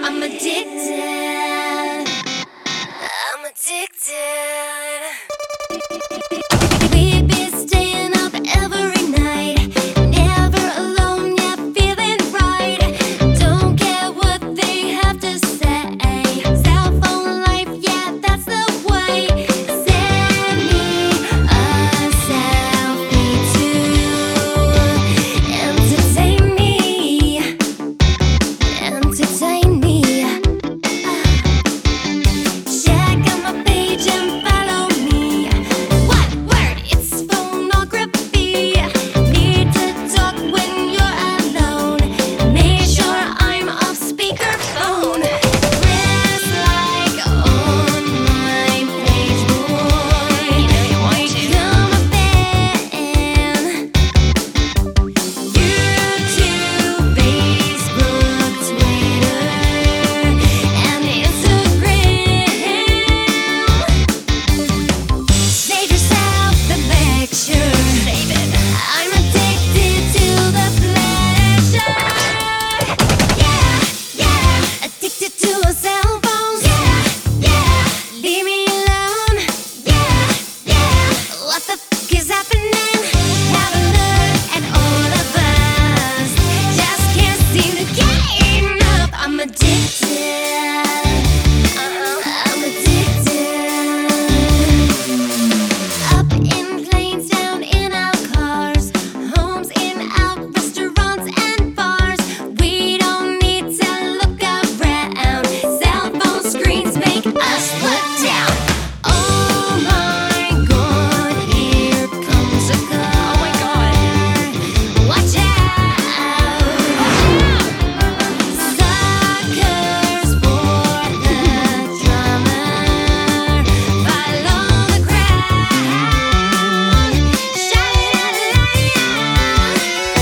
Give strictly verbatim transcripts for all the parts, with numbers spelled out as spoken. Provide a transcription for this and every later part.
I'm addicted. I'm addicted. We've been staying up every night, never alone yet feeling right. Don't care what they have to say. Cell phone life, yeah, that's the way. Send me a selfie to entertain me, entertain me. Check out my page and follow me. What word? It's phonography. Need to talk when you're alone. Make sure I'm off speakerphone. Press like on my page, boy. You know you want to. Become a fan. YouTube, Facebook, Twitter, and Instagram. Save yourself the lecture. Save it. I'm addicted to the pleasure. Yeah, yeah. Addicted to a cell phone. Yeah, yeah. Leave me alone. Yeah, yeah. What the fuck is happening? Have a look at all of us. Just can't seem to get enough. I'm addicted. I'm addicted. Up in planes, down in our cars, homes in out restaurants and bars. We don't need to look around. Cell phone screens make us look down. Oh my God, here comes a car. Oh my God, watch out! Suckers for the drama, follow the crowd, sha-la-la-la.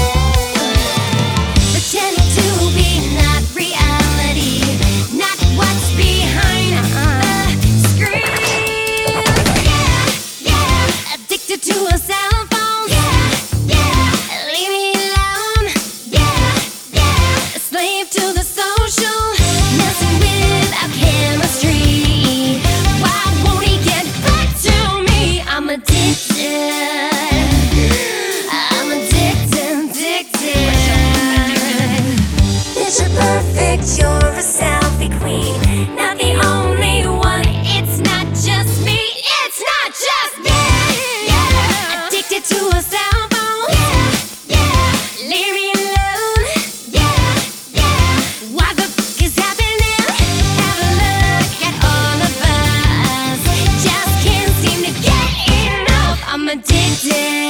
Pretending to be not reality, not what's behind the screen. Yeah, yeah. Addicted to a cell phone. Yeah, yeah. Leave me alone. Yeah, yeah. A slave to the social, messing with our chemistry. Why won't he get back to me? I'm addicted. I'm addicted, addicted. Picture perfect, you're a selfie queen. Not the only one. It's not just me. It's not just me. Yeah, addicted to a cell phone. Yeah, yeah. Leave me alone. Yeah, yeah. What the fuck is happening? Have a look at all of us. Just can't seem to get enough. I'm addicted.